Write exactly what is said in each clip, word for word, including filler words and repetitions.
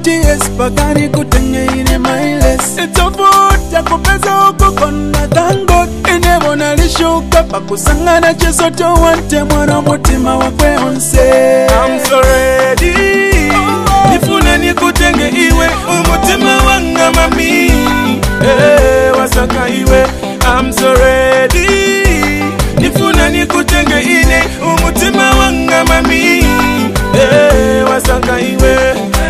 G S pakani kutenge ine miles. Itofuta kupeza uko kona thank God. Inebona lishuka pakusangana chesoto wante mwana mutima wakwe onse. I'm so ready. Nifuna nikutenge iwe umutima wanga mami. Hey, wasaka iwe. I'm so ready. Nifuna nikutenge ine umutima wanga mami. Hey, wasaka iwe.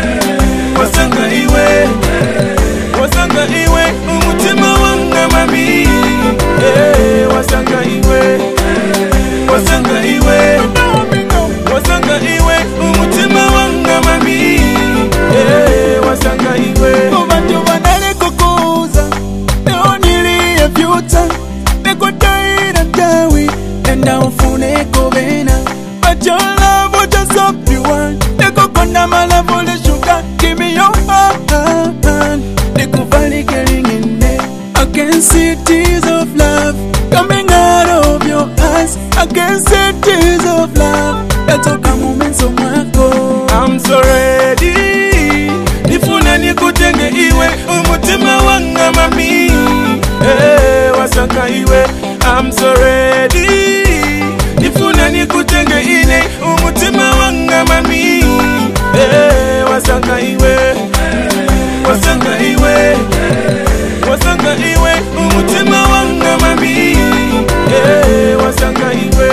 Wasaka iwe. Wasaka iwe umutima wanga mami. Hey, wasaka iwe. Wasaka iwe. Wasaka iwe umutima wanga mami. Hey, wasaka iwe. Ubantu banale kukuza neoniliye fyuta nekotaira tawi nenda ufune kobena. But your love will just up you want. Nekokona malavu lishuka. Give me your heart. Nekuvali getting in there. I can see tears of love coming out of your eyes. I can see tears of love. That's okay moments of my go. I'm so ready. Nifuna nikutenge iwe umutima wanga mami. Hey, wasaka iwe. I'm so ready. Nifuna nikutenge ine umutima wanga mami. Hey, wasaka iwe. Wasaka iwe. Wasaka iwe umutima wanga mami. Hey, wasaka iwe.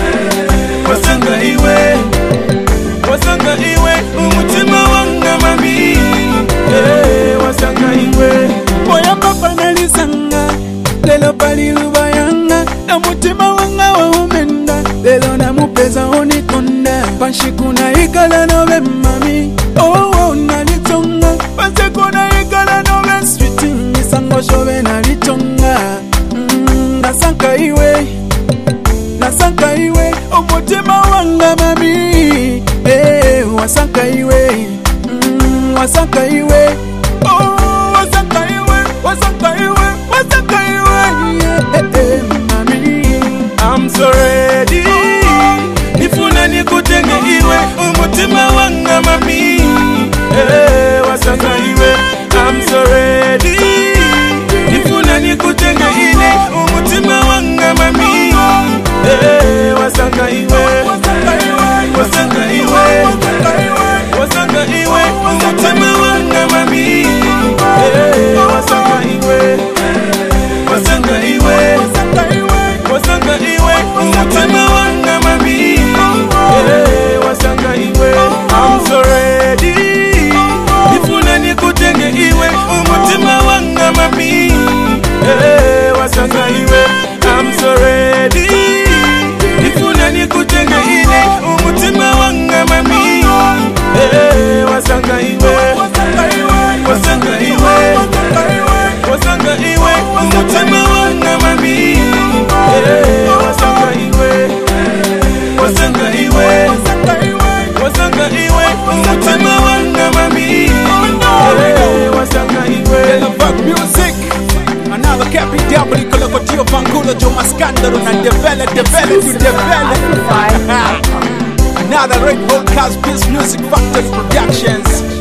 Wasaka iwe. Wasaka iwe umutima wanga mami. Hey, wasaka iwe. Moya papa nalisanga lelo palilu bayanga na mutima wanga wa umenda. Lelo na mupeza onikonda panshikuna ikala nobe mami. Oh oh nalitonga panshikuna ikala nobe sweet misango shobe nalitonga. Mm, nasanka iwe nasanka iwe umutima wanga mami. Hey, wasanka iwe mm, wasanka iwe oh wasanka iwe wasanka iwe wasanka iwe yeah, hey, hey, mami. I'm so ready. Nifuna nikutenge iwe umutima wanga mami. Hey, wasaka iwe. I'm so ready. Nifuna nikutenge ine umutima wanga mami. Hey, wasaka iwe. Wasaka iwe. Wasaka iwe umutima wanga mami. Hey, wasaka iwe. Wasaka iwe. Wasaka iwe umutima wanga mami. Hey, wasaka iwe. I'm so ready. Nifuna nikutenge iwe umutima wanga mami. Hey, wasaka iwe. I'm so ready. Nifuna nikutenge ine umutima wanga mami. Hey, wasaka iwe. Wasaka iwe. Wasaka iwe umutima wanga mami. Hey, wasaka iwe. Wasaka iwe. Wasaka iwe umutima wanga mami. Hey, wasaka iwe. Fuck music. Another Capi W Kolokotio Vangulo Joma Scandalo na develop develop to develop. Another Red Bull Cast Music Factory Productions.